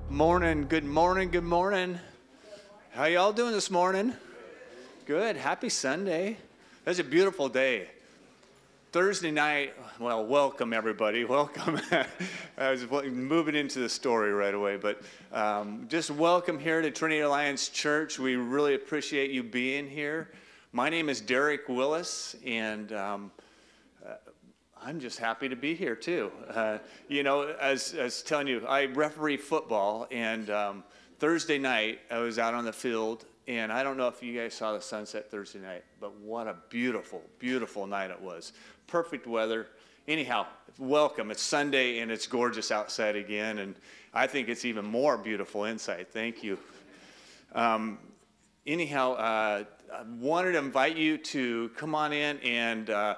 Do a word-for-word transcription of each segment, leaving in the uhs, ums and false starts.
Morning, good morning, good morning. How y'all doing this morning? Good, happy Sunday. That's a beautiful day. Thursday night, well, welcome everybody, welcome. I was moving into the story right away, but um, just welcome here to Trinity Alliance Church. We really appreciate you being here. My name is Derek Willis, and um, uh, I'm just happy to be here too. Uh, you know, as, as telling you, I referee football, and um, Thursday night I was out on the field, and I don't know if you guys saw the sunset Thursday night, but what a beautiful, beautiful night it was. Perfect weather. Anyhow, welcome. It's Sunday, and it's gorgeous outside again, and I think it's even more beautiful inside. Thank you. Um, anyhow, uh, I wanted to invite you to come on in and uh,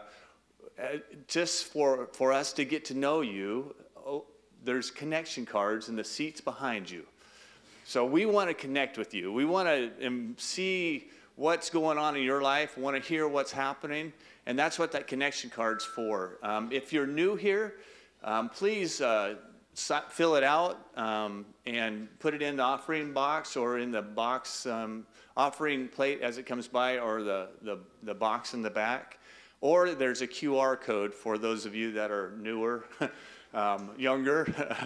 just for, for us to get to know you. Oh, there's connection cards in the seats behind you. So we want to connect with you. We want to um, see what's going on in your life, want to hear what's happening, and that's what that connection card's for. Um, if you're new here, um, please uh, fill it out um, and put it in the offering box or in the box um, offering plate as it comes by, or the, the, the box in the back. Or there's a Q R code for those of you that are newer, um, younger,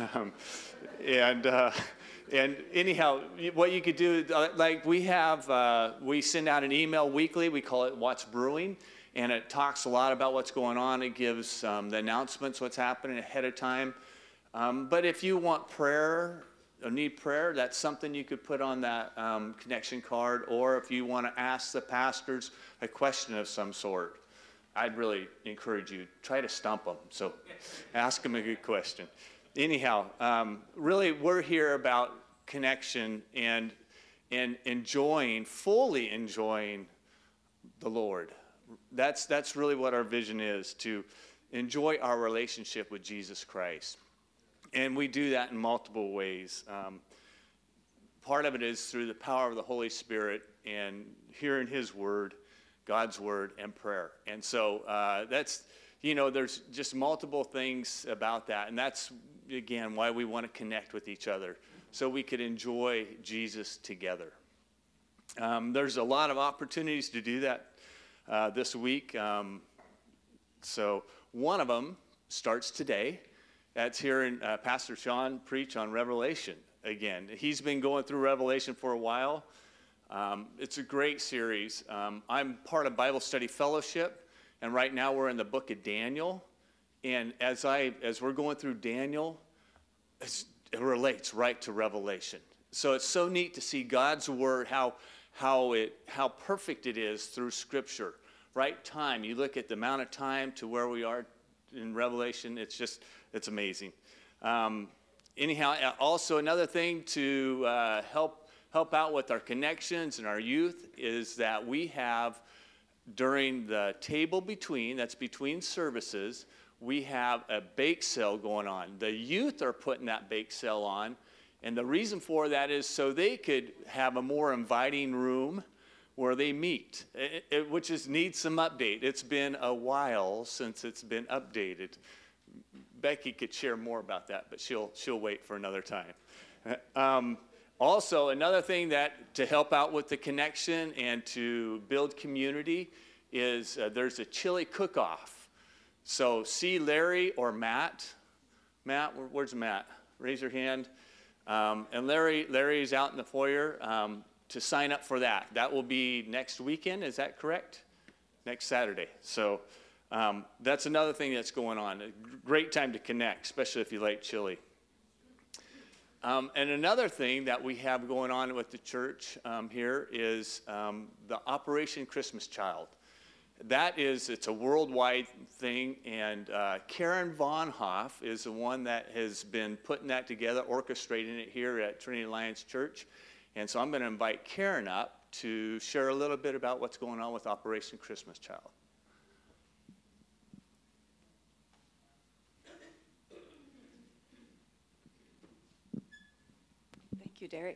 and uh, and anyhow, what you could do, like we have, uh, we send out an email weekly. We call it What's Brewing, and it talks a lot about what's going on. It gives um, the announcements, what's happening ahead of time. Um, but if you want prayer or need prayer, that's something you could put on that um, connection card. Or if you want to ask the pastors a question of some sort, I'd really encourage you, try to stump them. So ask them a good question. Anyhow, um, really we're here about connection and, and enjoying, fully enjoying the Lord. That's, that's really what our vision is, to enjoy our relationship with Jesus Christ. And we do that in multiple ways. Um, part of it is through the power of the Holy Spirit and hearing His Word, God's Word, and prayer. And so uh, that's, you know, there's just multiple things about that. And that's, again, why we want to connect with each other, so we could enjoy Jesus together. Um, there's a lot of opportunities to do that uh, this week. Um, so one of them starts today. That's hearing uh, Pastor Sean preach on Revelation again. He's been going through Revelation for a while. Um, it's a great series. Um, I'm part of Bible Study Fellowship, and right now we're in the book of Daniel. And as I as we're going through Daniel, it's, it relates right to Revelation. So it's so neat to see God's Word, how how it how perfect it is through Scripture. Right time. You look at the amount of time to where we are in Revelation. It's just it's amazing. Um, anyhow, also another thing to uh, help. help out with our connections and our youth is that we have, during the table between, that's between services, we have a bake sale going on. The youth are putting that bake sale on, and the reason for that is so they could have a more inviting room where they meet, it, it, which is needs some update. It's been a while since it's been updated. Becky could share more about that, but she'll, she'll wait for another time. Um, Also, another thing that to help out with the connection and to build community is uh, there's a chili cook-off. So see Larry or Matt. Matt, where's Matt? Raise your hand. Um, and Larry, Larry's out in the foyer um, to sign up for that. That will be next weekend. Is that correct? Next Saturday. So um, that's another thing that's going on. A great time to connect, especially if you like chili. Um, and another thing that we have going on with the church um, here is um, the Operation Christmas Child. That is, it's a worldwide thing, and uh, Karen Von Hoff is the one that has been putting that together, orchestrating it here at Trinity Alliance Church. And so I'm going to invite Karen up to share a little bit about what's going on with Operation Christmas Child. Thank you, Derek.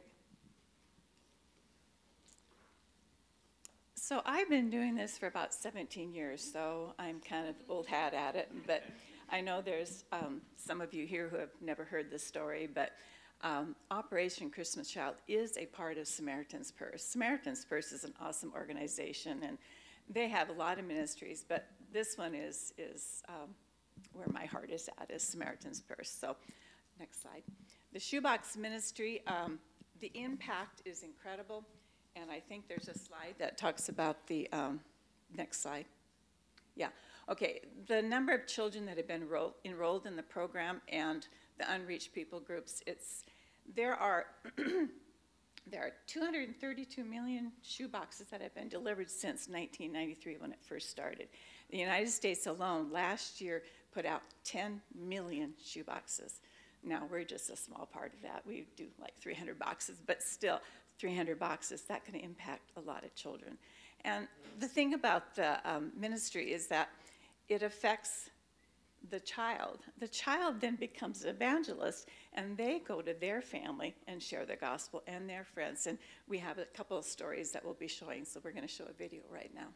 So I've been doing this for about seventeen years, so I'm kind of old hat at it. But I know there's um, some of you here who have never heard this story, but um, Operation Christmas Child is a part of Samaritan's Purse. Samaritan's Purse is an awesome organization, and they have a lot of ministries, but this one is, is um, where my heart is at, is Samaritan's Purse. So, next slide. The Shoebox Ministry, um, the impact is incredible, and I think there's a slide that talks about the, um, next slide. Yeah, okay, the number of children that have been enrolled, enrolled in the program and the unreached people groups, it's, there are, there are two hundred thirty-two million shoe boxes that have been delivered since nineteen ninety-three when it first started. The United States alone last year put out ten million shoe boxes. Now, we're just a small part of that. We do like three hundred boxes, but still, three hundred boxes, that can impact a lot of children. And the thing about the um, ministry is that it affects the child. The child then becomes an evangelist, and they go to their family and share the gospel and their friends. And we have a couple of stories that we'll be showing, so we're going to show a video right now.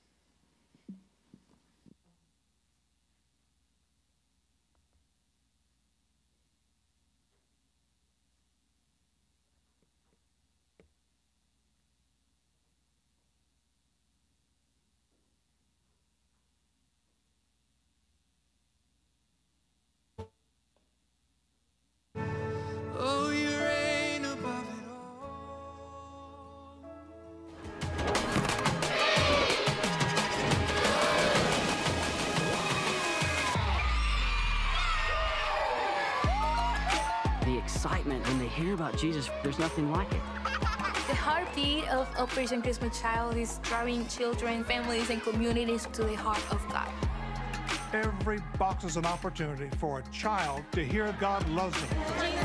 Excitement when they hear about Jesus, there's nothing like it. The heartbeat of Operation Christmas Child is drawing children, families, and communities to the heart of God. Every box is an opportunity for a child to hear God loves them.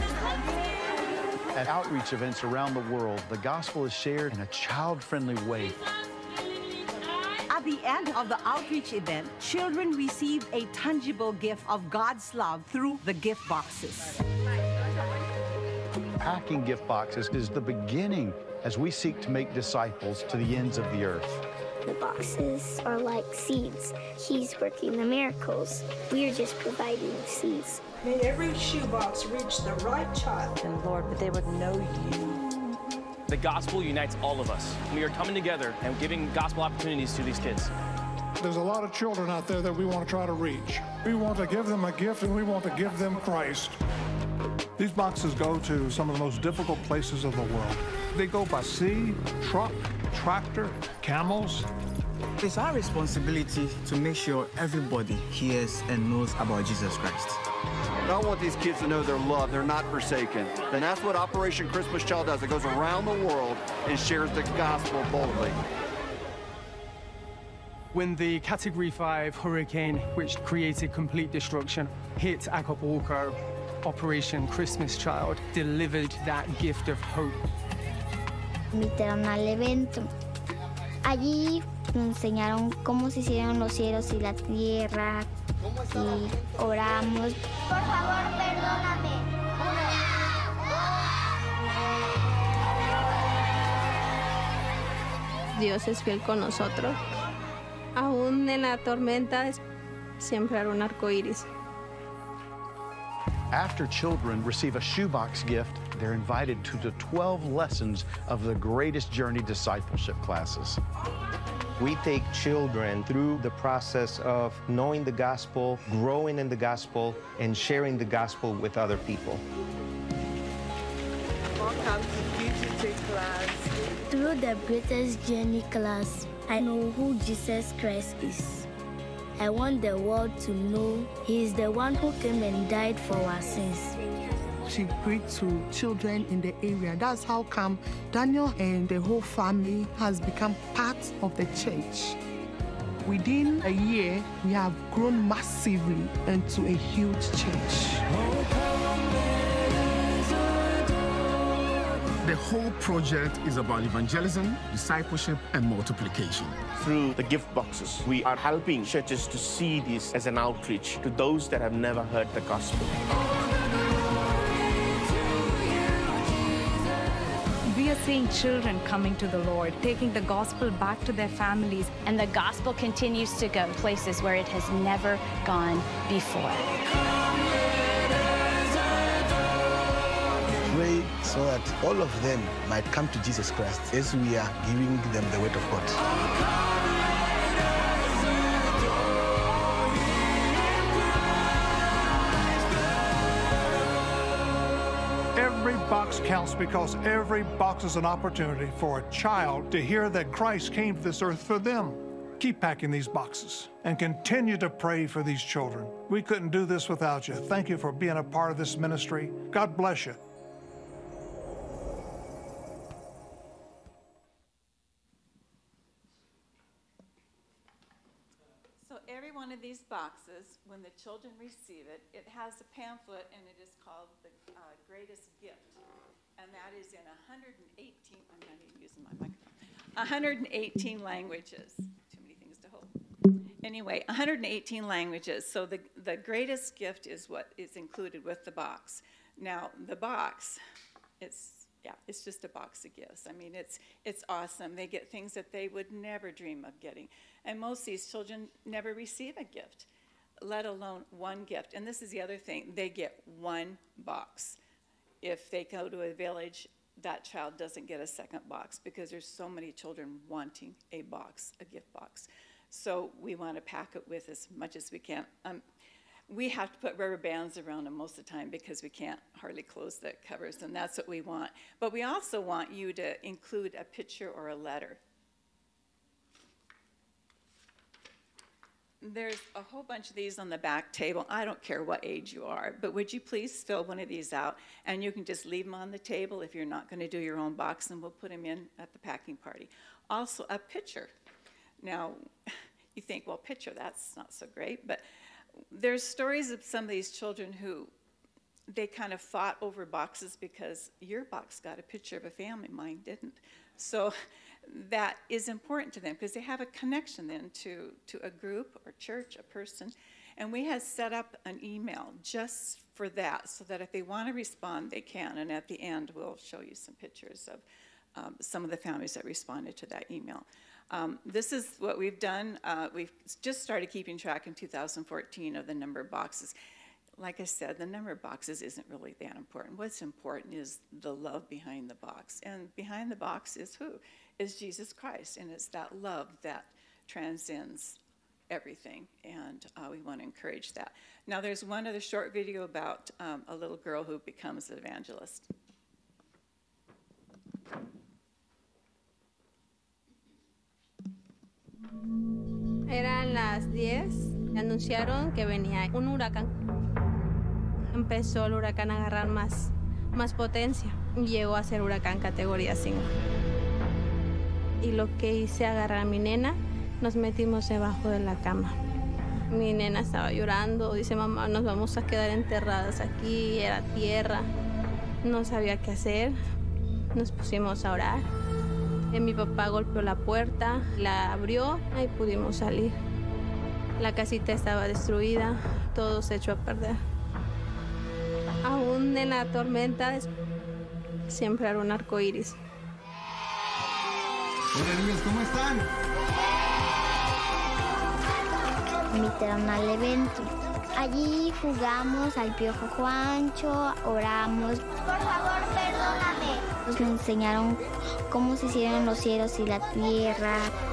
At outreach events around the world, the gospel is shared in a child-friendly way. At the end of the outreach event, children receive a tangible gift of God's love through the gift boxes. Packing gift boxes is the beginning as we seek to make disciples to the ends of the earth. The boxes are like seeds. He's working the miracles. We're just providing seeds. May every shoebox reach the right child. And Lord, that they would know you. The gospel unites all of us. We are coming together and giving gospel opportunities to these kids. There's a lot of children out there that we want to try to reach. We want to give them a gift, and we want to give them Christ. These boxes go to some of the most difficult places of the world. They go by sea, truck, tractor, camels. It's our responsibility to make sure everybody hears and knows about Jesus Christ. I want these kids to know they're loved, they're not forsaken. And that's what Operation Christmas Child does. It goes around the world and shares the gospel boldly. When the Category five hurricane, which created complete destruction, hit Acapulco, Operation Christmas Child delivered that gift of hope. Invitaron al evento. Allí nos enseñaron cómo se hicieron los cielos y la tierra y oramos. Por favor, perdóname. Dios es fiel con nosotros. Aún en la tormenta siempre habrá un arco iris. After children receive a shoebox gift, they're invited to the twelve lessons of the Greatest Journey discipleship classes. We take children through the process of knowing the gospel, growing in the gospel, and sharing the gospel with other people. Welcome to P G T class. Through the Greatest Journey class, I know who Jesus Christ is. I want the world to know He is the one who came and died for our sins. She preached to children in the area. That's how come Daniel and the whole family has become part of the church. Within a year, we have grown massively into a huge church. The whole project is about evangelism, discipleship, and multiplication. Through the gift boxes, we are helping churches to see this as an outreach to those that have never heard the gospel. We are seeing children coming to the Lord, taking the gospel back to their families. And the gospel continues to go places where it has never gone before. so that all of them might come to Jesus Christ as we are giving them the word of God. Every box counts because every box is an opportunity for a child to hear that Christ came to this earth for them. Keep packing these boxes and continue to pray for these children. We couldn't do this without you. Thank you for being a part of this ministry. God bless you. So every one of these boxes, when the children receive it, it has a pamphlet, and it is called the uh, Greatest Gift. And that is in one hundred eighteen, I'm not even using my microphone, one hundred eighteen languages. Too many things to hold. Anyway, one hundred eighteen languages. So the, the greatest gift is what is included with the box. Now, the box, it's, yeah, it's just a box of gifts. I mean, it's, it's awesome. They get things that they would never dream of getting. And most of these children never receive a gift, let alone one gift. And this is the other thing. They get one box. If they go to a village, that child doesn't get a second box because there's so many children wanting a box, a gift box. So we want to pack it with as much as we can. Um, we have to put rubber bands around them most of the time because we can't hardly close the covers, and that's what we want. But we also want you to include a picture or a letter. There's a whole bunch of these on the back table. I don't care what age you are, but would you please fill one of these out, and you can just leave them on the table if you're not going to do your own box, and we'll put them in at the packing party. Also, a picture. Now, you think, well, picture, that's not so great, but there's stories of some of these children who they kind of fought over boxes because your box got a picture of a family, mine didn't. So that is important to them because they have a connection then to, to a group or church, a person. And we have set up an email just for that so that if they want to respond, they can. And at the end, we'll show you some pictures of um, some of the families that responded to that email. Um, this is what we've done. Uh, we've just started keeping track in two thousand fourteen of the number of boxes. Like I said, the number of boxes isn't really that important. What's important is the love behind the box. And behind the box is who? Is Jesus Christ. And it's that love that transcends everything. And uh, we want to encourage that. Now, there's one other short video about um, a little girl who becomes an evangelist. Eran las diez, anunciaron que venía un huracán. Empezó el huracán a agarrar más, más potencia y llegó a ser huracán categoría cinco. Y lo que hice, agarrar a mi nena, nos metimos debajo de la cama. Mi nena estaba llorando, dice, mamá, nos vamos a quedar enterradas aquí, era tierra. No sabía qué hacer, nos pusimos a orar. Y mi papá golpeó la puerta, la abrió y pudimos salir. La casita estaba destruida, todo se echó a perder. Aún en la tormenta siempre era un arco iris. Hola niños, ¿cómo están? Invitaron al evento. Allí jugamos al Piojo Juancho, oramos. Por favor, perdóname. Nos enseñaron cómo se hicieron los cielos y la tierra.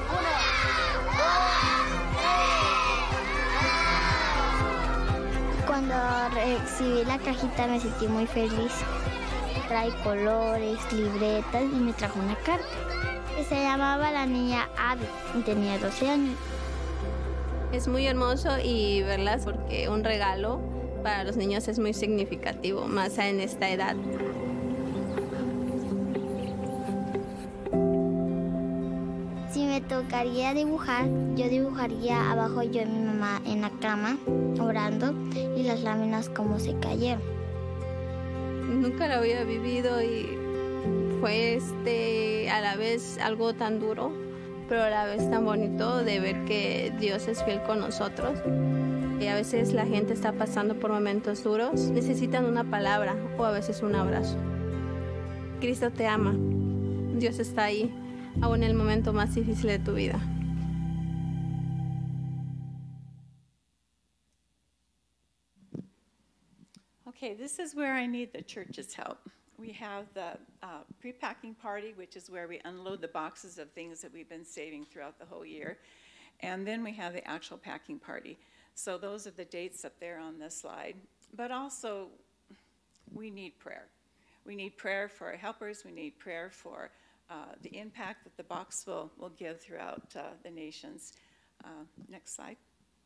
Cuando recibí la cajita me sentí muy feliz. Trae colores, libretas y me trajo una carta. Se llamaba la niña Abby y tenía doce años. Es muy hermoso y verlas porque un regalo para los niños es muy significativo, más en esta edad. Si me tocaría dibujar, yo dibujaría abajo yo y mi mamá en la cama, orando, y las láminas como se cayeron. Nunca lo había vivido y fue este, a la vez algo tan duro, pero a la vez tan bonito de ver que Dios es fiel con nosotros. Y a veces la gente está pasando por momentos duros, necesitan una palabra o a veces un abrazo. Cristo te ama, Dios está ahí, aún en el momento más difícil de tu vida. Okay, this is where I need the church's help. We have the uh, pre-packing party, which is where we unload the boxes of things that we've been saving throughout the whole year. And then we have the actual packing party. So those are the dates up there on this slide. But also, we need prayer. We need prayer for our helpers. We need prayer for uh, the impact that the box will, will give throughout uh, the nations. Uh, next slide.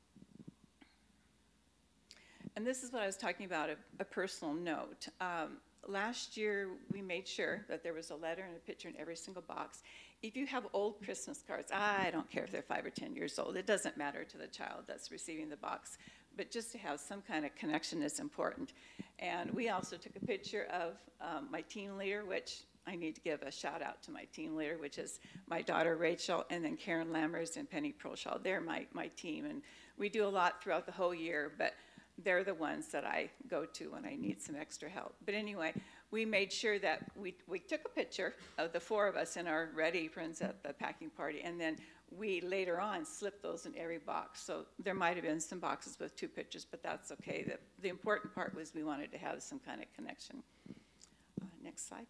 And this is what I was talking about, a, a personal note. Um, last year, we made sure that there was a letter and a picture in every single box. If you have old Christmas cards, I don't care if they're five or ten years old. It doesn't matter to the child that's receiving the box. But just to have some kind of connection is important. And we also took a picture of um, my team leader, which I need to give a shout out to my team leader, which is my daughter Rachel, and then Karen Lammers and Penny Proshaw. They're my, my team. And we do a lot throughout the whole year, but they're the ones that I go to when I need some extra help. But anyway, we made sure that we, we took a picture of the four of us in our red aprons at the packing party, and then we later on slipped those in every box. So there might have been some boxes with two pictures, but that's okay. The, the important part was we wanted to have some kind of connection. Uh, next slide.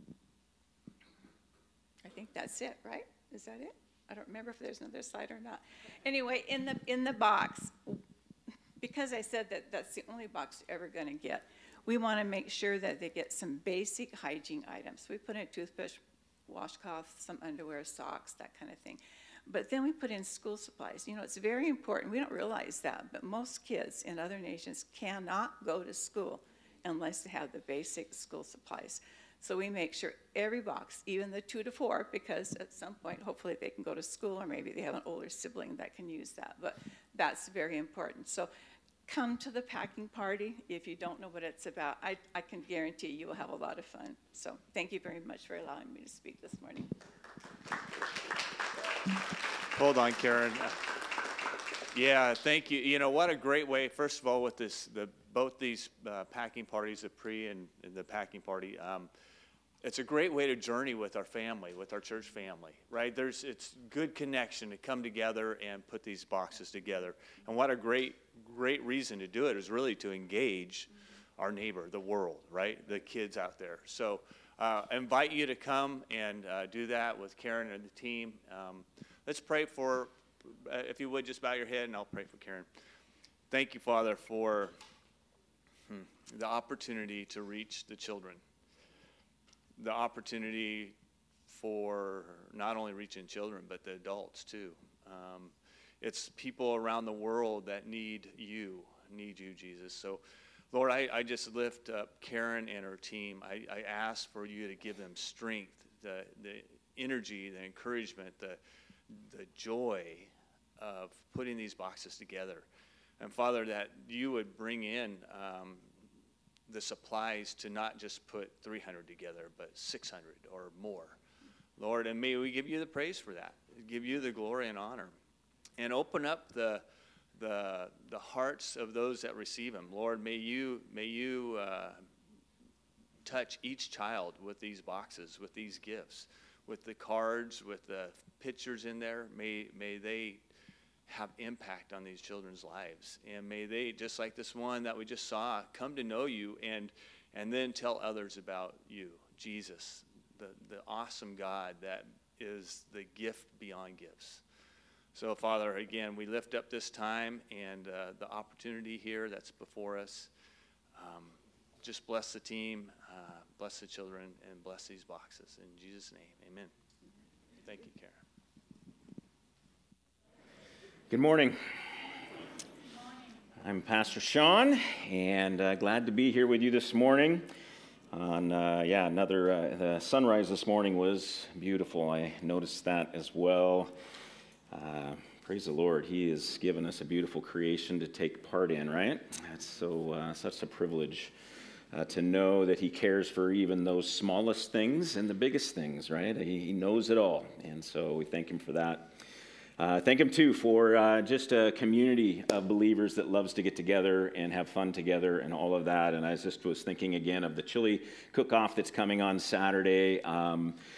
I think that's it, right? Is that it? I don't remember if there's another slide or not. Anyway, in the, in the box, because I said that that's the only box you're ever going to get, we want to make sure that they get some basic hygiene items. We put in a toothbrush, washcloth, some underwear, socks, that kind of thing. But then we put in school supplies. You know, it's very important. We don't realize that, but most kids in other nations cannot go to school unless they have the basic school supplies. So we make sure every box, even the two to four, because at some point, hopefully they can go to school, or maybe they have an older sibling that can use that. But that's very important. So come to the packing party. If you don't know what it's about, I, I can guarantee you will have a lot of fun. So thank you very much for allowing me to speak this morning. Hold on, Karen. Yeah, thank you. You know, what a great way, first of all, with this, the, both these uh, packing parties, the pre and, and the packing party, um, it's a great way to journey with our family, with our church family, right? There's, it's good connection to come together and put these boxes together. And what a great, great reason to do it is really to engage our neighbor, the world, right? The kids out there. So uh, I invite you to come and uh, do that with Karen and the team. Um, let's pray for, uh, if you would, just bow your head and I'll pray for Karen. Thank you, Father, for hmm, the opportunity to reach the children. The opportunity for not only reaching children, but the adults too. Um, it's people around the world that need you, need you, Jesus. So, Lord, I, I just lift up Karen and her team. I, I ask for you to give them strength, the, the energy, the encouragement, the, the joy of putting these boxes together. And Father, that you would bring in um, the supplies to not just put three hundred together, but six hundred or more. Lord, and may we give you the praise for that, give you the glory and honor, and open up the the the hearts of those that receive them. Lord, may you may you uh, touch each child with these boxes, with these gifts, with the cards, with the pictures in there. May may they have impact on these children's lives, and may they, just like this one that we just saw, come to know you and and then tell others about you, Jesus, the the awesome God that is the gift beyond gifts. So Father, again, we lift up this time and uh, the opportunity here that's before us. Um, just bless the team, uh, bless the children, and bless these boxes. In Jesus' name, amen. Thank you, Karen. Good morning. I'm Pastor Sean, and uh, glad to be here with you this morning. On uh, yeah, another uh, the sunrise this morning was beautiful. I noticed that as well. Uh, praise the Lord. He has given us a beautiful creation to take part in. Right? That's so uh, such a privilege uh, to know that He cares for even those smallest things and the biggest things. Right? He, he knows it all, and so we thank Him for that. Uh, thank Him, too, for uh, just a community of believers that loves to get together and have fun together and all of that. And I just was thinking again of the chili cook-off that's coming on Saturday. Um,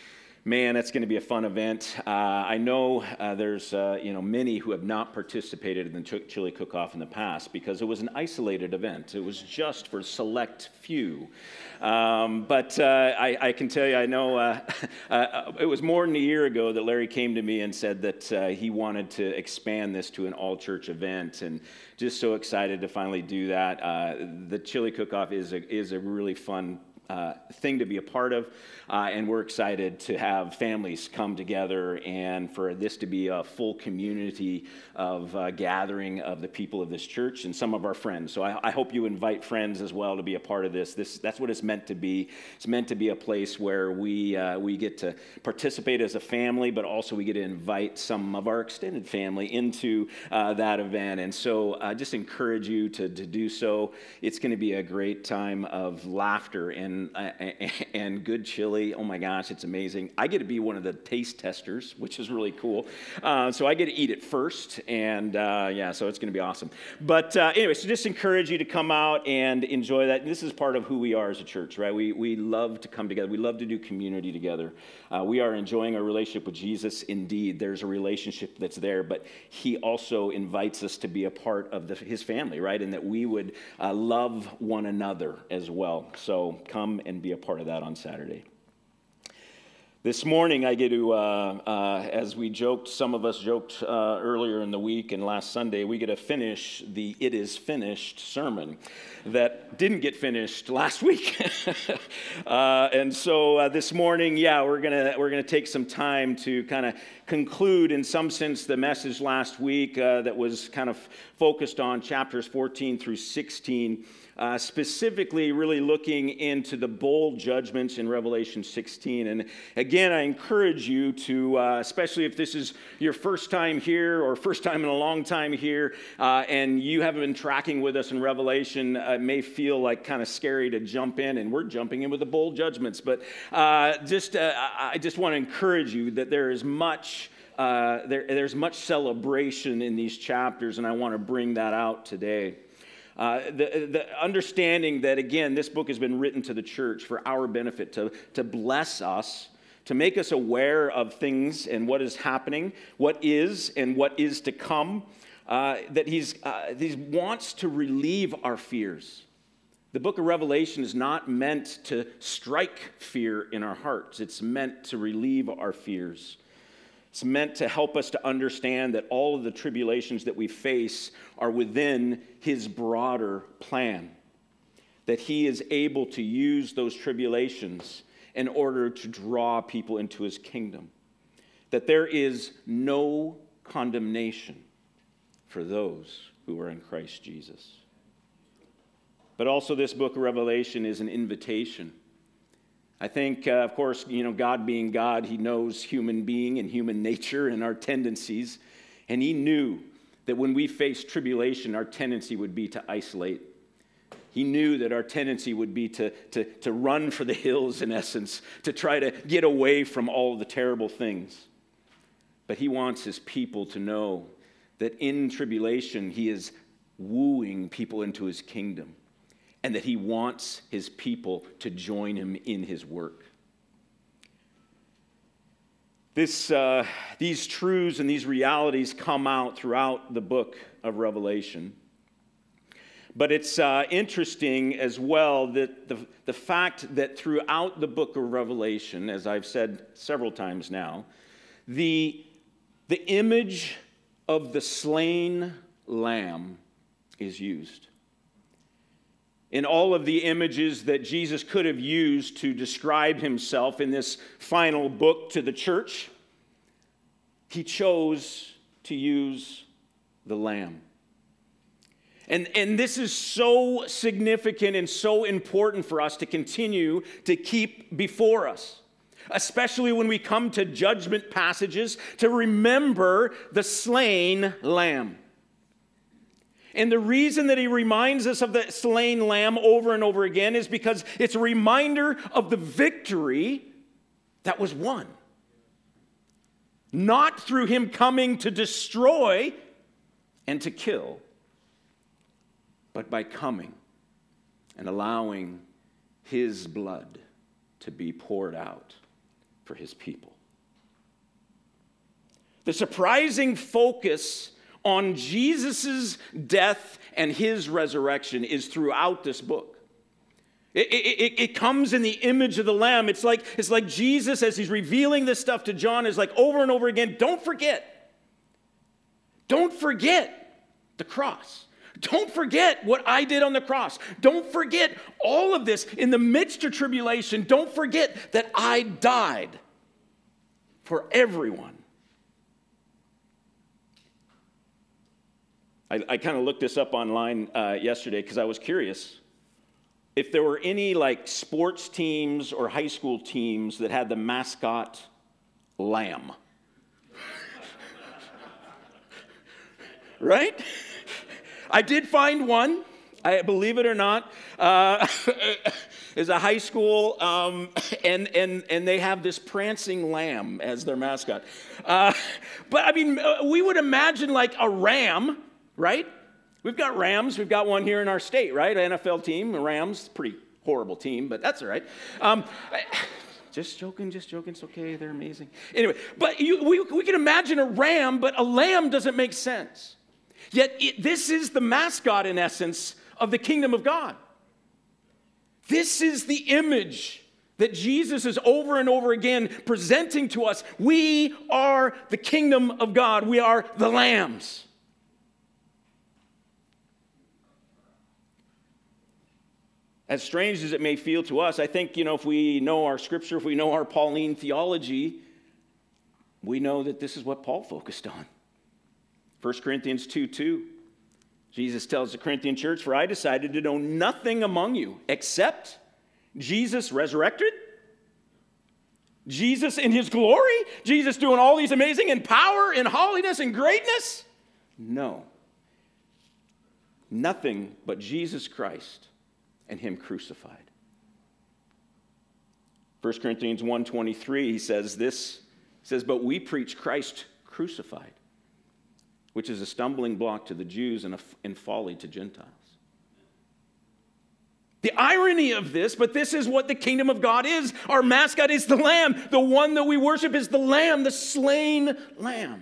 Man, that's going to be a fun event. Uh, I know uh, there's uh, you know many who have not participated in the ch- chili cook-off in the past because it was an isolated event. It was just for select few. Um, but uh, I, I can tell you, I know uh, uh, it was more than a year ago that Larry came to me and said that uh, he wanted to expand this to an all-church event, and just so excited to finally do that. Uh, the chili cook-off is a, is a really fun Uh, thing to be a part of, uh, and we're excited to have families come together and for this to be a full community of uh, gathering of the people of this church and some of our friends. So I, I hope you invite friends as well to be a part of this. This that's what it's meant to be. It's meant to be a place where we uh, we get to participate as a family, but also we get to invite some of our extended family into uh, that event. And so I uh, just encourage you to, to do so. It's going to be a great time of laughter and and good chili. Oh my gosh, it's amazing. I get to be one of the taste testers, which is really cool. Uh, so I get to eat it first, and uh, yeah, so it's going to be awesome. But uh, anyway, so just encourage you to come out and enjoy that. And this is part of who we are as a church, right? We we love to come together. We love to do community together. Uh, we are enjoying our relationship with Jesus. Indeed, there's a relationship that's there, but he also invites us to be a part of the, his family, right? And that we would uh, love one another as well. So come and be a part of that on Saturday. This morning, I get to, uh, uh, as we joked, some of us joked uh, earlier in the week and last Sunday, we get to finish the It Is Finished sermon that didn't get finished last week. uh, and so uh, this morning, yeah, we're gonna we're gonna take some time to kind of conclude, in some sense, the message last week uh, that was kind of focused on chapters fourteen through sixteen. Uh, specifically really looking into the bold judgments in Revelation sixteen. And again, I encourage you to, uh, especially if this is your first time here or first time in a long time here, uh, and you haven't been tracking with us in Revelation, uh, it may feel like kind of scary to jump in, and we're jumping in with the bold judgments. But uh, just, uh, I just want to encourage you that there is much uh, there, there's much celebration in these chapters, and I want to bring that out today. Uh, the, the understanding that, again, this book has been written to the church for our benefit, to, to bless us, to make us aware of things and what is happening, what is and what is to come, uh, that he's, uh, he wants to relieve our fears. The book of Revelation is not meant to strike fear in our hearts. It's meant to relieve our fears. It's meant to help us to understand that all of the tribulations that we face are within his broader plan, that he is able to use those tribulations in order to draw people into his kingdom, that there is no condemnation for those who are in Christ Jesus. But also this book of Revelation is an invitation. I think, uh, of course, you know, God being God, he knows human being and human nature and our tendencies. And he knew that when we face tribulation, our tendency would be to isolate. He knew that our tendency would be to, to, to run for the hills, in essence, to try to get away from all of the terrible things. But he wants his people to know that in tribulation, he is wooing people into his kingdom, and that he wants his people to join him in his work. This, uh, these truths and these realities come out throughout the book of Revelation. But it's uh, interesting as well that the, the fact that throughout the book of Revelation, as I've said several times now, the, the image of the slain lamb is used. In all of the images that Jesus could have used to describe himself in this final book to the church, he chose to use the lamb. And, and this is so significant and so important for us to continue to keep before us, especially when we come to judgment passages, to remember the slain lamb. And the reason that he reminds us of the slain lamb over and over again is because it's a reminder of the victory that was won. Not through him coming to destroy and to kill, but by coming and allowing his blood to be poured out for his people. The surprising focus on Jesus' death and his resurrection is throughout this book. It, it, it comes in the image of the Lamb. It's like, it's like Jesus, as he's revealing this stuff to John, is like over and over again, don't forget. Don't forget the cross. Don't forget what I did on the cross. Don't forget all of this in the midst of tribulation. Don't forget that I died for everyone. I, I kind of looked this up online uh, yesterday because I was curious if there were any like sports teams or high school teams that had the mascot lamb. Right? I did find one, I believe it or not, uh, is a high school, um, and, and, and they have this prancing lamb as their mascot. Uh, but I mean, we would imagine like a ram, right? We've got Rams. We've got one here in our state, right? An N F L team, the Rams. Pretty horrible team, but that's all right. Um, just joking, just joking. It's okay. They're amazing. Anyway, but you, we, we can imagine a ram, but a lamb doesn't make sense. Yet it, this is the mascot, in essence, of the kingdom of God. This is the image that Jesus is over and over again presenting to us. We are the kingdom of God. We are the lambs. As strange as it may feel to us, I think, you know, if we know our scripture, if we know our Pauline theology, we know that this is what Paul focused on. First Corinthians two two, Jesus tells the Corinthian church, for I decided to know nothing among you except Jesus resurrected, Jesus in his glory, Jesus doing all these amazing in power, in holiness, and greatness. No. Nothing but Jesus Christ and him crucified. First Corinthians one twenty-three, he says this, he says, but we preach Christ crucified, which is a stumbling block to the Jews and, a, and folly to Gentiles. The irony of this, but this is what the kingdom of God is. Our mascot is the Lamb. The one that we worship is the Lamb, the slain Lamb.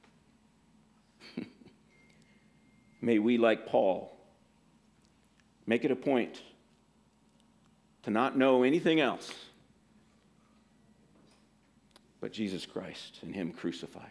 May we, like Paul, make it a point to not know anything else but Jesus Christ and him crucified.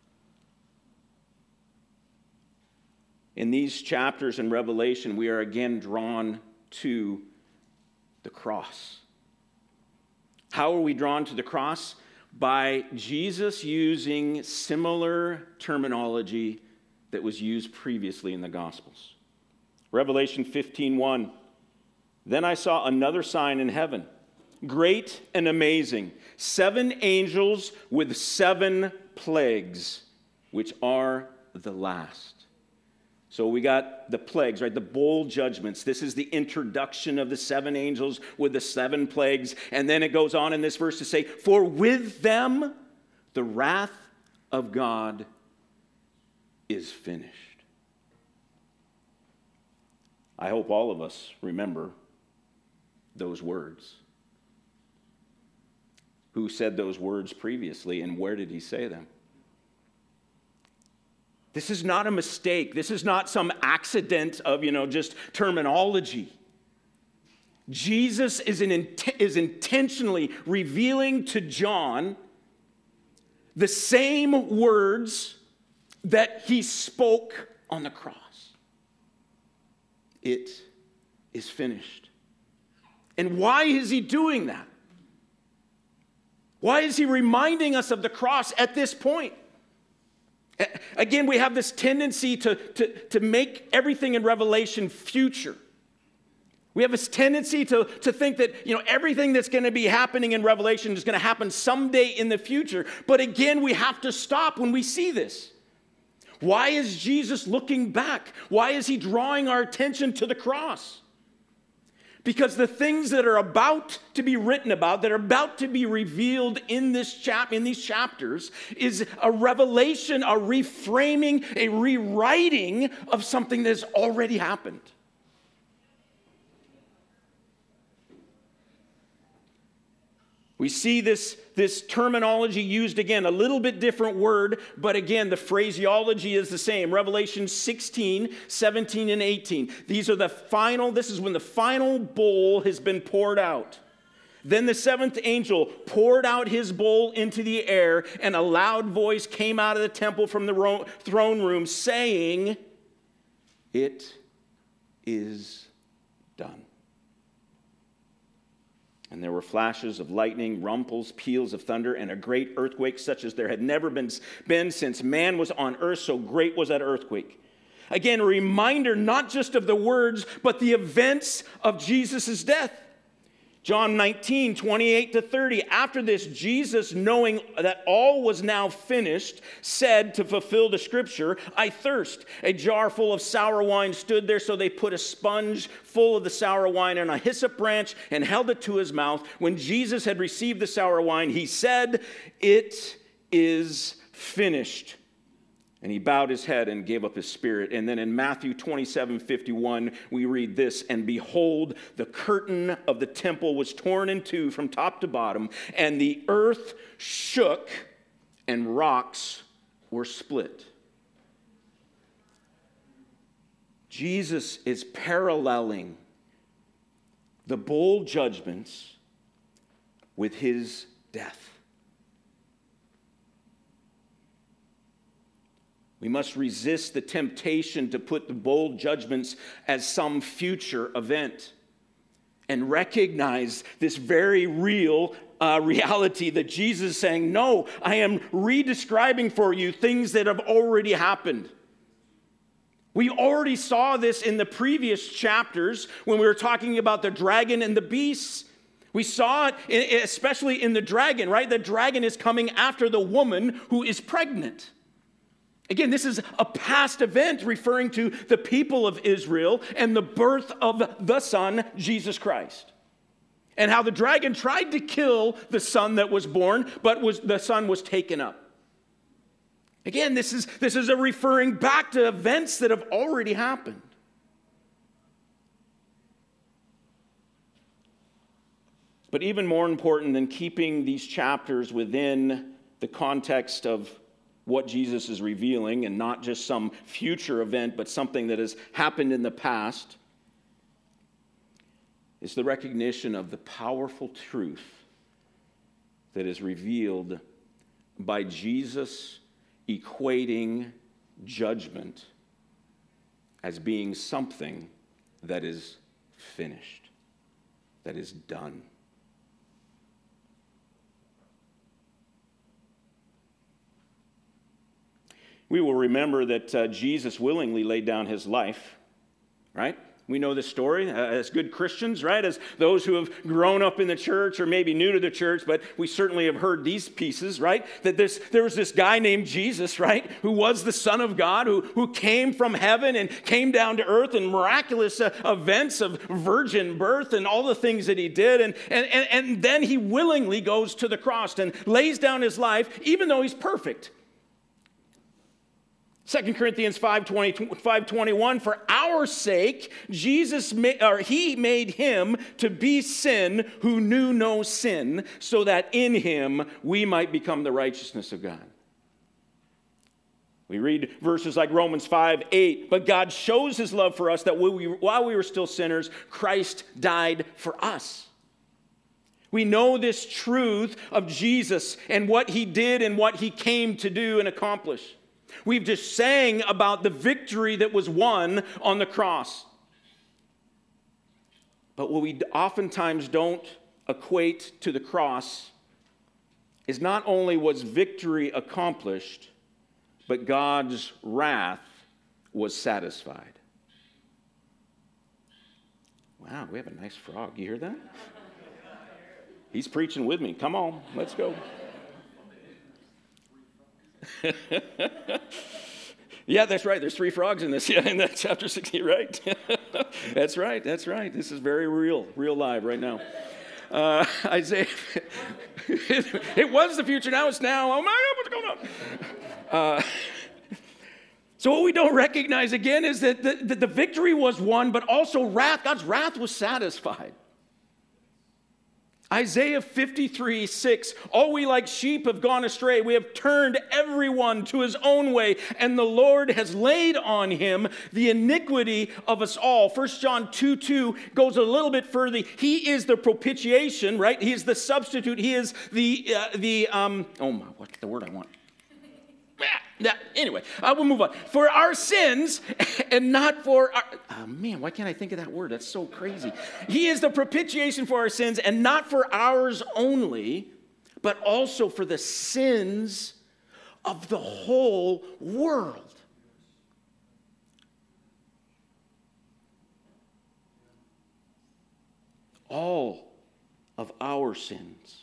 In these chapters in Revelation, we are again drawn to the cross. How are we drawn to the cross? By Jesus using similar terminology that was used previously in the Gospels. Revelation fifteen one. Then I saw another sign in heaven, great and amazing, seven angels with seven plagues, which are the last. So we got the plagues, right? The bowl judgments. This is the introduction of the seven angels with the seven plagues. And then it goes on in this verse to say, for with them the wrath of God is finished. I hope all of us remember those words. Who said those words previously, and where did he say them? This is not a mistake. This is not some accident of, you know, just terminology. Jesus is, an int- is intentionally revealing to John the same words that he spoke on the cross. It is finished. And why is he doing that? Why is he reminding us of the cross at this point? Again, we have this tendency to, to, to make everything in Revelation future. We have this tendency to, to think that, you know, everything that's going to be happening in Revelation is going to happen someday in the future. But again, we have to stop when we see this. Why is Jesus looking back? Why is he drawing our attention to the cross? Because the things that are about to be written about, that are about to be revealed in this chap, in these chapters, is a revelation, a reframing, a rewriting of something that has already happened. We see this this terminology used again, a little bit different word, but again, the phraseology is the same. Revelation sixteen, seventeen, and eighteen. These are the final, this is when the final bowl has been poured out. Then the seventh angel poured out his bowl into the air, and a loud voice came out of the temple from the ro- throne room saying, "It is done." And there were flashes of lightning, rumples, peals of thunder, and a great earthquake such as there had never been, been since man was on earth, so great was that earthquake. Again, a reminder not just of the words, but the events of Jesus' death. John nineteen, twenty-eight to thirty. After this, Jesus, knowing that all was now finished, said to fulfill the scripture, "I thirst." A jar full of sour wine stood there, so they put a sponge full of the sour wine on a hyssop branch and held it to his mouth. When Jesus had received the sour wine, he said, "It is finished." And he bowed his head and gave up his spirit. And then in Matthew twenty-seven, fifty-one, we read this, "And behold, the curtain of the temple was torn in two from top to bottom, and the earth shook, and rocks were split." Jesus is paralleling the bowl judgments with his death. We must resist the temptation to put the bowl judgments as some future event and recognize this very real uh, reality that Jesus is saying, no, I am redescribing for you things that have already happened. We already saw this in the previous chapters when we were talking about the dragon and the beasts. We saw it especially in the dragon, right? The dragon is coming after the woman who is pregnant. Again, this is a past event referring to the people of Israel and the birth of the Son, Jesus Christ. And how the dragon tried to kill the son that was born, but was, the son was taken up. Again, this is, this is a referring back to events that have already happened. But even more important than keeping these chapters within the context of what Jesus is revealing, and not just some future event, but something that has happened in the past, is the recognition of the powerful truth that is revealed by Jesus equating judgment as being something that is finished, that is done. We will remember that uh, Jesus willingly laid down his life, right? We know this story uh, as good Christians, right? As those who have grown up in the church or maybe new to the church, but we certainly have heard these pieces, right? That this, there was this guy named Jesus, right? Who was the Son of God, who, who came from heaven and came down to earth in miraculous uh, events of virgin birth and all the things that he did. And, and, and, and then he willingly goes to the cross and lays down his life, even though he's perfect. Second Corinthians five twenty, five twenty-one, for our sake, Jesus, ma- or he made him to be sin who knew no sin, so that in him we might become the righteousness of God. We read verses like Romans five eight, but God shows his love for us that we, while we were still sinners, Christ died for us. We know this truth of Jesus and what he did and what he came to do and accomplish. We've just sang about the victory that was won on the cross. But what we oftentimes don't equate to the cross is not only was victory accomplished, but God's wrath was satisfied. Wow, we have a nice frog. You hear that? He's preaching with me. Come on, let's go. Yeah, that's right. There's three frogs in this. Yeah, in that chapter sixteen, right? That's right. That's right. This is very real, real live right now. Uh, Isaiah, it, it was the future. Now it's now. Oh my God, what's going on? Uh, so what we don't recognize again is that the, that the victory was won, but also wrath. God's wrath was satisfied. Isaiah fifty-three, six, all we like sheep have gone astray. We have turned everyone to his own way, and the Lord has laid on him the iniquity of us all. First John two, two goes a little bit further. He is the propitiation, right? He is the substitute. He is the, uh, the um, oh my, what's the word I want? Yeah, anyway, I will move on. For our sins and not for our... Oh, man, why can't I think of that word? That's so crazy. He is the propitiation for our sins and not for ours only, but also for the sins of the whole world. All of our sins.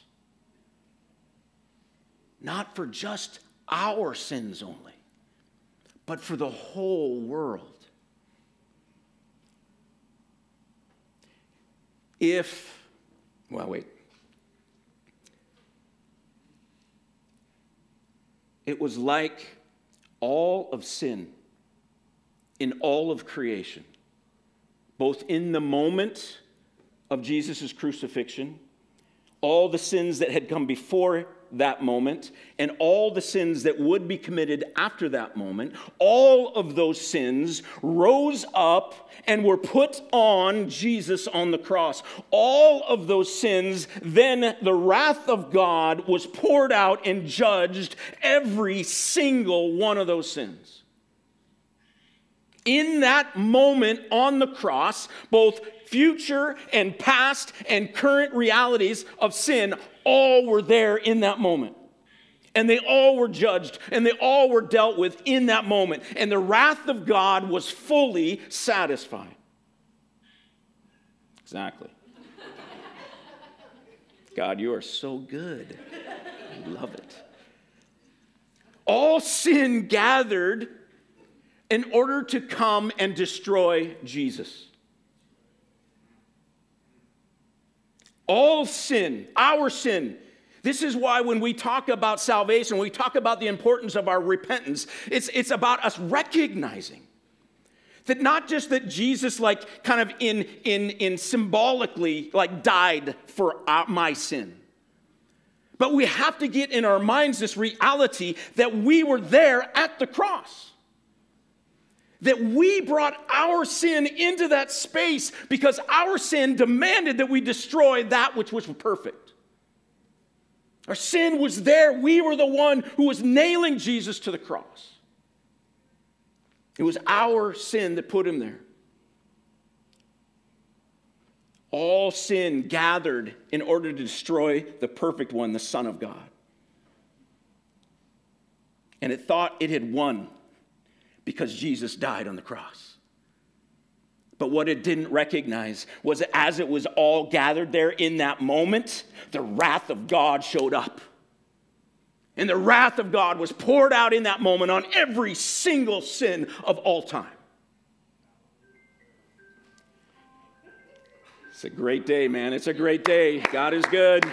Not for just our sins only, but for the whole world. If, well, wait. It was like all of sin in all of creation, both in the moment of Jesus' crucifixion, all the sins that had come before that moment, and all the sins that would be committed after that moment, all of those sins rose up and were put on Jesus on the cross. All of those sins, then the wrath of God was poured out and judged every single one of those sins. In that moment on the cross, both future and past and current realities of sin all were there in that moment. And they all were judged, and they all were dealt with in that moment. And the wrath of God was fully satisfied. Exactly. God, you are so good. I love it. All sin gathered in order to come and destroy Jesus. All sin, our sin. This is why when we talk about salvation, we talk about the importance of our repentance, it's, it's about us recognizing that not just that Jesus like kind of in, in, in symbolically like died for our, my sin, but we have to get in our minds this reality that we were there at the cross. That we brought our sin into that space because our sin demanded that we destroy that which was perfect. Our sin was there. We were the one who was nailing Jesus to the cross. It was our sin that put him there. All sin gathered in order to destroy the perfect one, the Son of God. And it thought it had won, because Jesus died on the cross. But what it didn't recognize was that as it was all gathered there in that moment, the wrath of God showed up. And the wrath of God was poured out in that moment on every single sin of all time. It's a great day, man. It's a great day. God is good.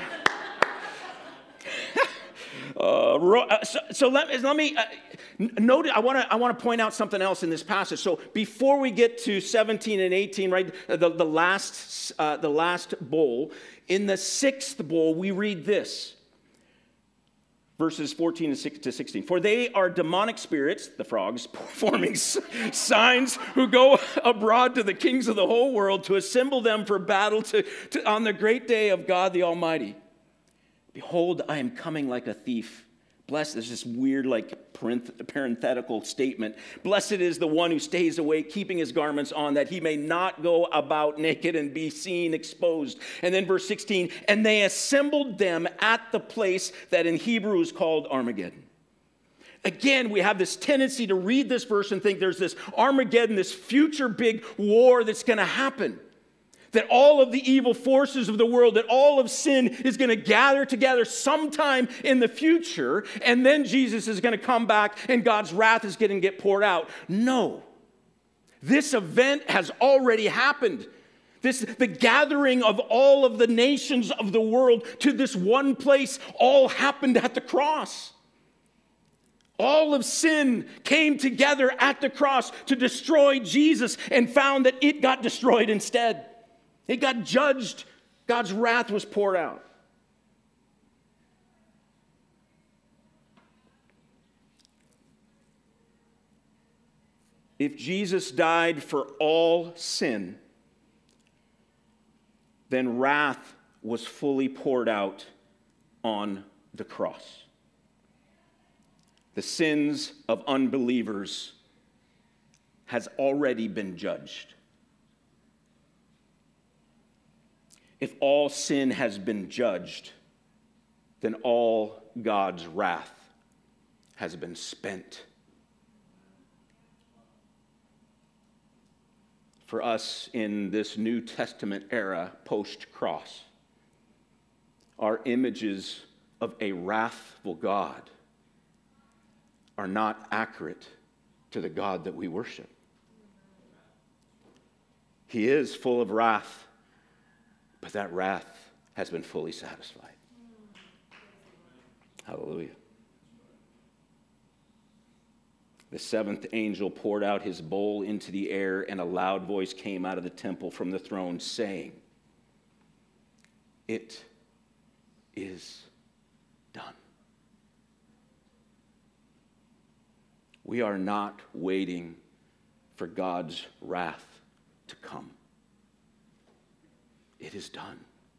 uh, so, so let, let me... Uh, Note, I want to I want to point out something else in this passage. So before we get to seventeen and eighteen, right, the, the last uh, the last bowl, in the sixth bowl we read this, verses fourteen to sixteen. For they are demonic spirits, the frogs, performing signs, who go abroad to the kings of the whole world to assemble them for battle to, to on the great day of God the Almighty. Behold, I am coming like a thief. Blessed is this weird, like, parenthetical statement. Blessed is the one who stays awake, keeping his garments on, that he may not go about naked and be seen exposed. And then verse sixteen, and they assembled them at the place that in Hebrew is called Armageddon. Again, we have this tendency to read this verse and think there's this Armageddon, this future big war that's going to happen. That all of the evil forces of the world, that all of sin is going to gather together sometime in the future, and then Jesus is going to come back and God's wrath is going to get poured out. No. This event has already happened. This, the gathering of all of the nations of the world to this one place all happened at the cross. All of sin came together at the cross to destroy Jesus and found that it got destroyed instead. It got judged God's wrath was poured out. If Jesus died for all sin, then wrath was fully poured out on the cross. The sins of unbelievers has already been judged. If all sin has been judged, then all God's wrath has been spent. For us in this New Testament era, post-cross, our images of a wrathful God are not accurate to the God that we worship. He is full of wrath, but that wrath has been fully satisfied. Hallelujah. The seventh angel poured out his bowl into the air, and a loud voice came out of the temple from the throne, saying, "It is done." We are not waiting for God's wrath to come. It is done.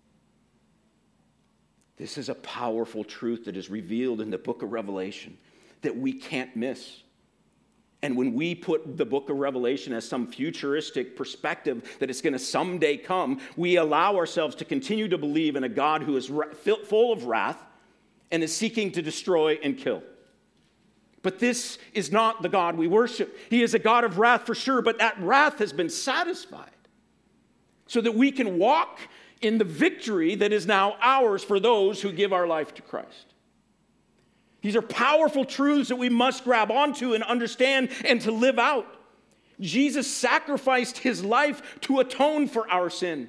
This is a powerful truth that is revealed in the book of Revelation that we can't miss. And when we put the book of Revelation as some futuristic perspective that it's going to someday come, we allow ourselves to continue to believe in a God who is full of wrath and is seeking to destroy and kill. But this is not the God we worship. He is a God of wrath for sure, but that wrath has been satisfied so that we can walk in the victory that is now ours for those who give our life to Christ. These are powerful truths that we must grab onto and understand and to live out. Jesus sacrificed his life to atone for our sin.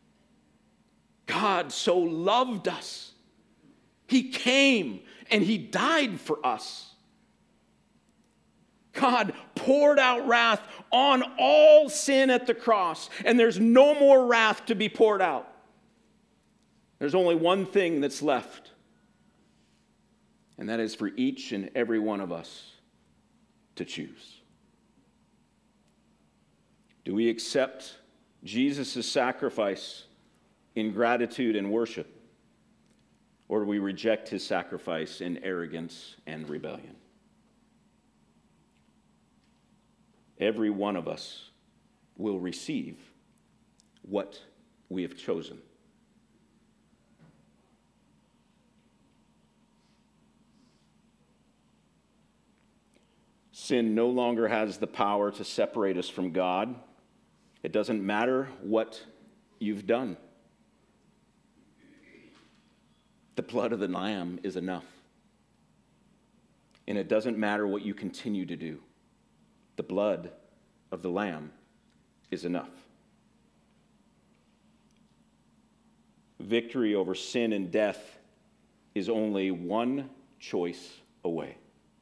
God so loved us. He came and he died for us. God poured out wrath on all sin at the cross, and there's no more wrath to be poured out. There's only one thing that's left. And that is for each and every one of us to choose. Do we accept Jesus' sacrifice in gratitude and worship? Or do we reject his sacrifice in arrogance and rebellion? Every one of us will receive what we have chosen. Sin no longer has the power to separate us from God. It doesn't matter what you've done. The blood of the Lamb is enough. And it doesn't matter what you continue to do. The blood of the Lamb is enough. Victory over sin and death is only one choice away.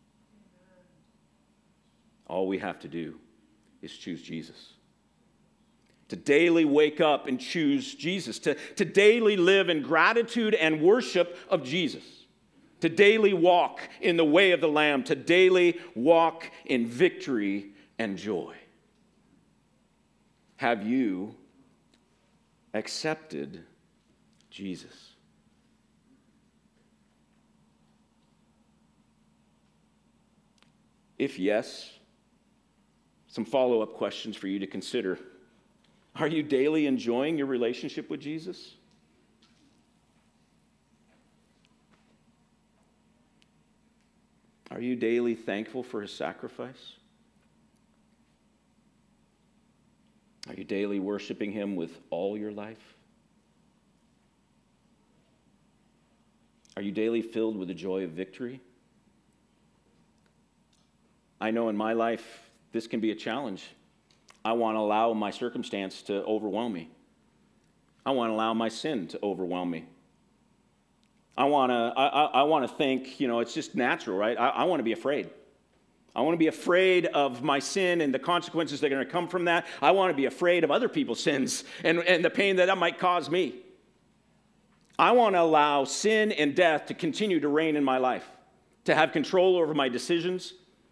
All we have to do is choose Jesus. To daily wake up and choose Jesus. To, to daily live in gratitude and worship of Jesus. To daily walk in the way of the Lamb. To daily walk in victory and joy. Have you accepted Jesus? If yes, some follow-up questions for you to consider. Are you daily enjoying your relationship with Jesus? Are you daily thankful for his sacrifice? Are you daily worshiping him with all your life? Are you daily filled with the joy of victory? I know in my life, this can be a challenge. I want to allow my circumstance to overwhelm me. I want to allow my sin to overwhelm me. I want to I, I, I want to think, you know, it's just natural, right? I, I want to be afraid. I want to be afraid of my sin and the consequences that are going to come from that. I want to be afraid of other people's sins and, and the pain that that might cause me. I want to allow sin and death to continue to reign in my life, to have control over my decisions.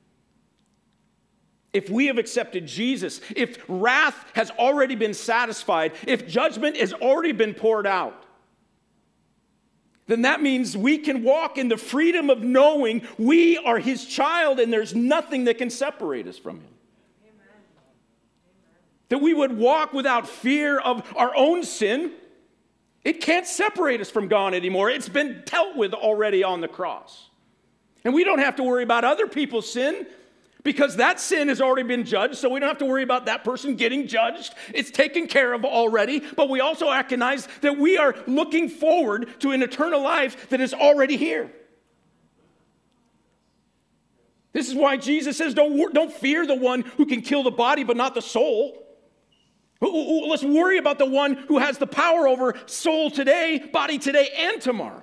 If we have accepted Jesus, if wrath has already been satisfied, if judgment has already been poured out, then that means we can walk in the freedom of knowing we are his child and there's nothing that can separate us from him. Amen. That we would walk without fear of our own sin. It can't separate us from God anymore. It's been dealt with already on the cross. And we don't have to worry about other people's sin because that sin has already been judged, so we don't have to worry about that person getting judged. It's taken care of already, but we also recognize that we are looking forward to an eternal life that is already here. This is why Jesus says, don't, don't fear the one who can kill the body but not the soul. Let's worry about the one who has the power over soul today, body today, and tomorrow.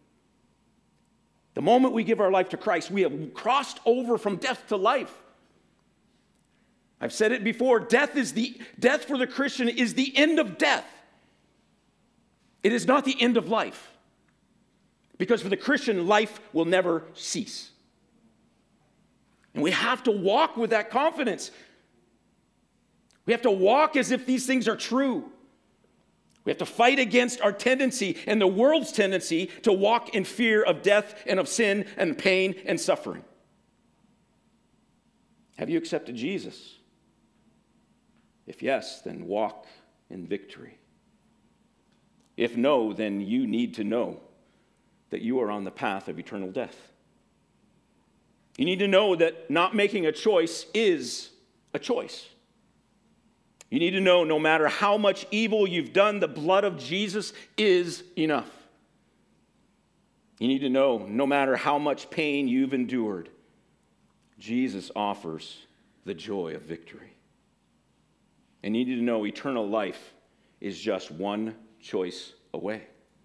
The moment we give our life to Christ, we have crossed over from death to life. I've said it before, death is the death for the Christian is the end of death. It is not the end of life. Because for the Christian, life will never cease. And we have to walk with that confidence. We have to walk as if these things are true. We have to fight against our tendency and the world's tendency to walk in fear of death and of sin and pain and suffering. Have you accepted Jesus? If yes, then walk in victory. If no, then you need to know that you are on the path of eternal death. You need to know that not making a choice is a choice. You need to know no matter how much evil you've done, the blood of Jesus is enough. You need to know no matter how much pain you've endured, Jesus offers the joy of victory. And you need to know eternal life is just one choice away.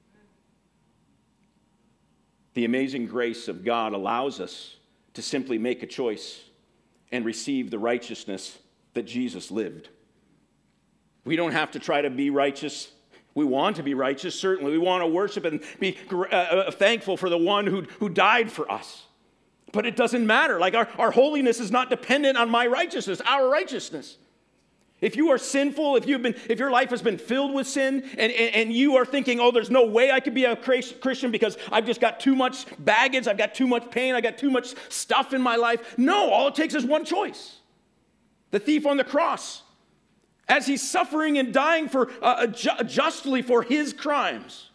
The amazing grace of God allows us to simply make a choice and receive the righteousness that Jesus lived. We don't have to try to be righteous. We want to be righteous, certainly. We want to worship and be uh, thankful for the one who, who died for us. But it doesn't matter. Like our, our holiness is not dependent on my righteousness, our righteousness. If you are sinful, if you've been, if your life has been filled with sin, and, and, and you are thinking, oh, there's no way I could be a Christian because I've just got too much baggage, I've got too much pain, I've got too much stuff in my life. No, all it takes is one choice. The thief on the cross, as he's suffering and dying for uh, ju- justly for his crimes,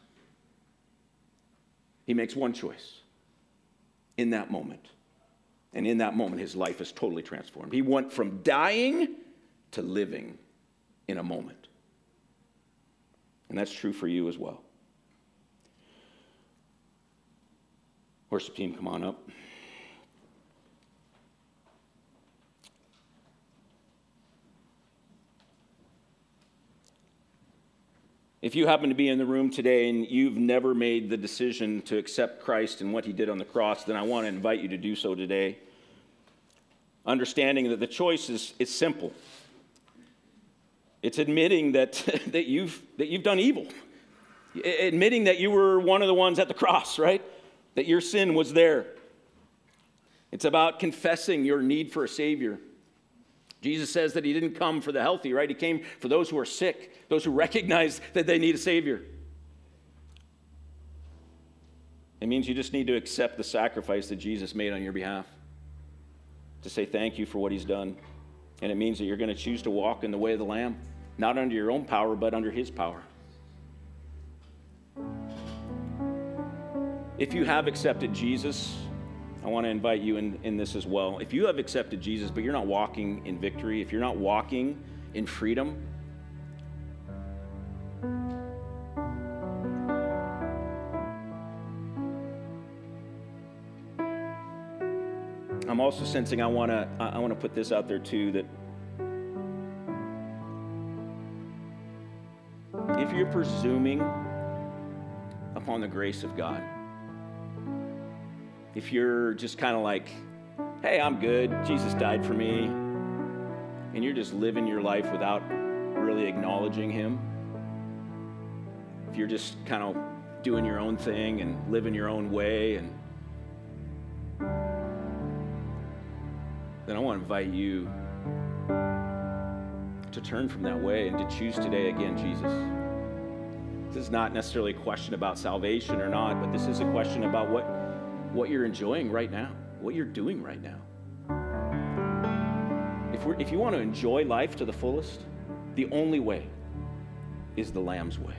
he makes one choice in that moment. And in that moment, his life is totally transformed. He went from dying to living in a moment. And that's true for you as well. Worship team, come on up. If you happen to be in the room today and you've never made the decision to accept Christ and what he did on the cross, then I want to invite you to do so today. Understanding that the choice is, is simple. It's admitting that, that, you've, that you've done evil. Admitting that you were one of the ones at the cross, right? That your sin was there. It's about confessing your need for a Savior. Jesus says that he didn't come for the healthy, right? He came for those who are sick, those who recognize that they need a Savior. It means you just need to accept the sacrifice that Jesus made on your behalf, to say thank you for what he's done. And it means that you're going to choose to walk in the way of the Lamb, not under your own power, but under his power. If you have accepted Jesus, I want to invite you in, in this as well. If you have accepted Jesus, but you're not walking in victory, if you're not walking in freedom, I'm also sensing I want to I want to put this out there too, that if you're presuming upon the grace of God, if you're just kind of like, hey, I'm good, Jesus died for me, and you're just living your life without really acknowledging him, if you're just kind of doing your own thing and living your own way, and then I want to invite you to turn from that way and to choose today again, Jesus. This is not necessarily a question about salvation or not, but this is a question about what, what you're enjoying right now, what you're doing right now. If, we're, if you want to enjoy life to the fullest, the only way is the Lamb's way.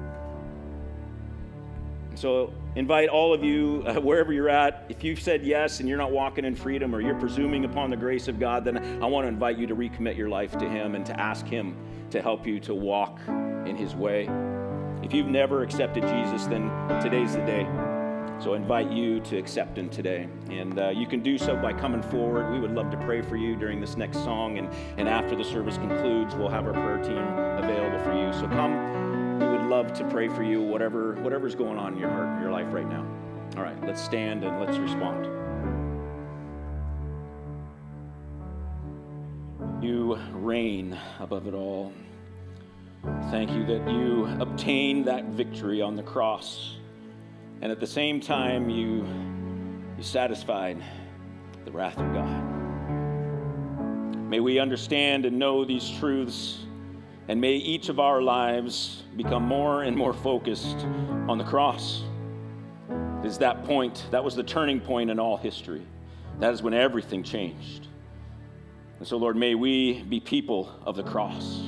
So invite all of you, uh, wherever you're at, if you've said yes and you're not walking in freedom or you're presuming upon the grace of God, then I want to invite you to recommit your life to Him and to ask Him to help you to walk in His way. If you've never accepted Jesus, then today's the day. So I invite you to accept Him today. And uh, you can do so by coming forward. We would love to pray for you during this next song. And, and after the service concludes, we'll have our prayer team available for you. So come. We would love to pray for you, whatever whatever's going on in your heart, in your life right now. All right, let's stand and let's respond. You reign above it all. Thank you that you obtained that victory on the cross. And at the same time, you, you satisfied the wrath of God. May we understand and know these truths, and may each of our lives become more and more focused on the cross. It is that point, that was the turning point in all history. That is when everything changed. And so, Lord, may we be people of the cross.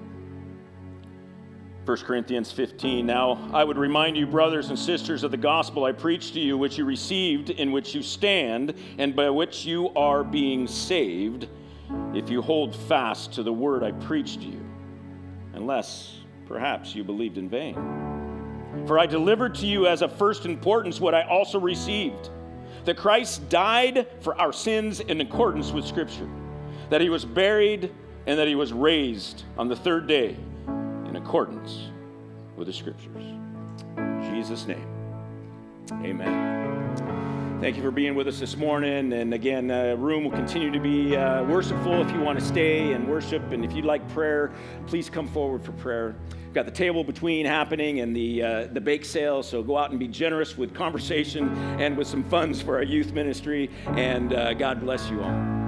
First Corinthians fifteen, now I would remind you, brothers and sisters, of the gospel I preached to you, which you received, in which you stand, and by which you are being saved, if you hold fast to the word I preached to you. Unless, perhaps, you believed in vain. For I delivered to you as of first importance what I also received, that Christ died for our sins in accordance with Scripture, that He was buried, and that He was raised on the third day in accordance with the Scriptures. In Jesus' name, amen. Thank you for being with us this morning. And again, the uh, room will continue to be uh, worshipful if you want to stay and worship. And if you'd like prayer, please come forward for prayer. We've got the table between happening and the, uh, the bake sale. So go out and be generous with conversation and with some funds for our youth ministry. And uh, God bless you all.